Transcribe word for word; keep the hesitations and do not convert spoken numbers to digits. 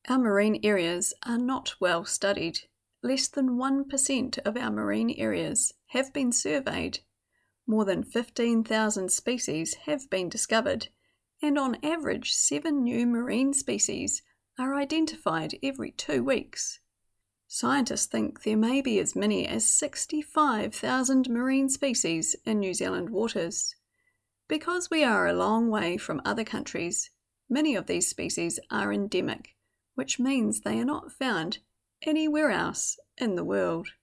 Our marine areas are not well studied. Less than one percent of our marine areas have been surveyed. More than fifteen thousand species have been discovered, and on average seven new marine species are identified every two weeks. Scientists think there may be as many as sixty-five thousand marine species in New Zealand waters. Because we are a long way from other countries, many of these species are endemic, which means they are not found anywhere else in the world.